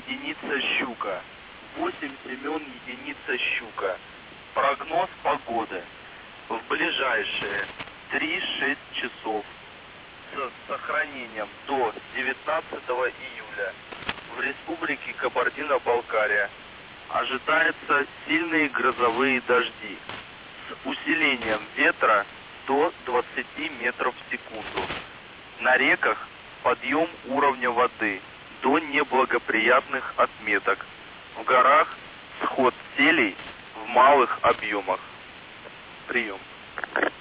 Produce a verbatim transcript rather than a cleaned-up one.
единица щука. восемь Семен единица щука. Прогноз погоды. В ближайшие три-шесть часов с сохранением до девятнадцатого июля в республике Кабардино-Балкария ожидаются сильные грозовые дожди с усилением ветра до двадцати метров в секунду. На реках подъем уровня воды до неблагоприятных отметок. В горах сход селей в малых объемах. Прием.